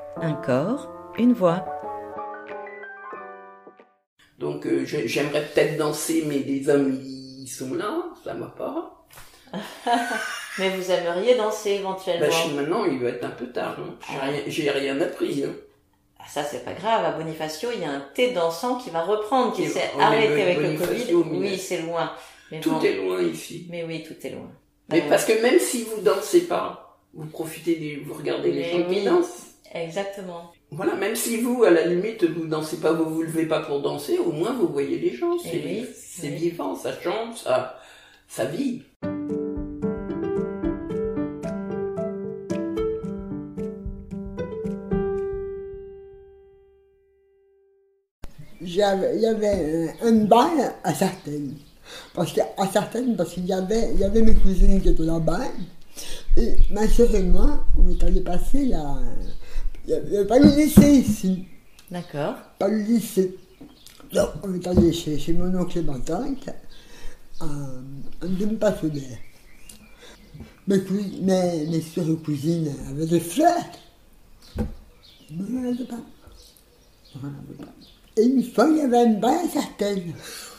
Un corps, une voix. Donc j'aimerais peut-être danser, mais les hommes ils sont là, ça va pas. Mais vous aimeriez danser éventuellement. Maintenant il va être un peu tard, hein. J'ai rien appris. Hein. Ah, ça c'est pas grave, à Bonifacio il y a un thé dansant qui va reprendre, qui s'est arrêté avec le Covid. Oui, c'est loin. Mais tout est loin ici. Mais oui, tout est loin. Mais parce que même si vous dansez pas, vous profitez, vous regardez les gens qui dansent. Exactement. Voilà, même si vous, à la limite, vous dansez pas, vous vous levez pas pour danser, au moins vous voyez les gens. C'est vivant, ça chante, ça vit. Il y avait un bal à Sartène. Parce qu'il y avait mes cousines qui étaient là-bas. Et ma soeur et moi, on est allés passer là. Il n'y avait pas le lycée ici. D'accord. Pas le lycée. Donc, on est allé chez mon oncle et ma tante, en demi-passionnaire. Mes soeurs et cousines avaient des fleurs. Mais on n'en avait pas. Et une fois, il y avait un bal à Sartène.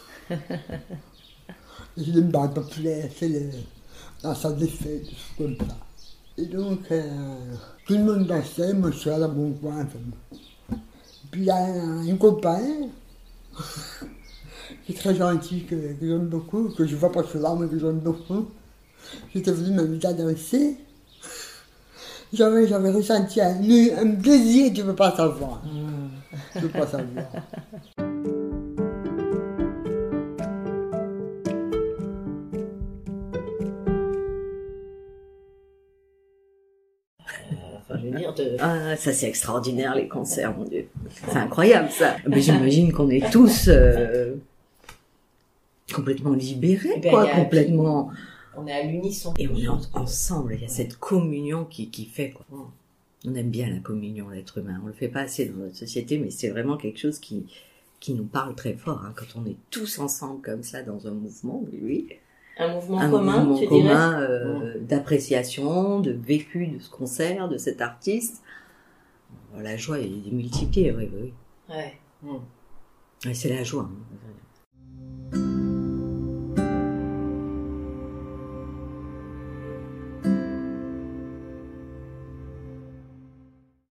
Je ne me bats pas plus, c'est la salle des fêtes, des choses comme ça. Et donc, tout le monde dansait, moi je suis à la bon coin. Puis il y a un copain qui est très gentil, que j'aime beaucoup, que je ne vois pas souvent, mais que j'aime beaucoup. J'étais venu m'inviter à danser. J'avais ressenti un plaisir, tu ne peux pas savoir. Tu ne peux pas savoir. Ah, ça c'est extraordinaire les concerts, mon Dieu. C'est incroyable ça. Mais j'imagine qu'on est tous complètement libérés, complètement. On est à l'unisson. Et on est ensemble, il y a cette communion qui fait quoi. On aime bien la communion, l'être humain. On le fait pas assez dans notre société, mais c'est vraiment quelque chose qui nous parle très fort, hein. Quand on est tous ensemble comme ça dans un mouvement, oui. Un mouvement commun, tu dirais d'appréciation, de vécu de ce concert, de cet artiste. La joie est multipliée, oui. Ouais. Ouais, c'est la joie. Hein.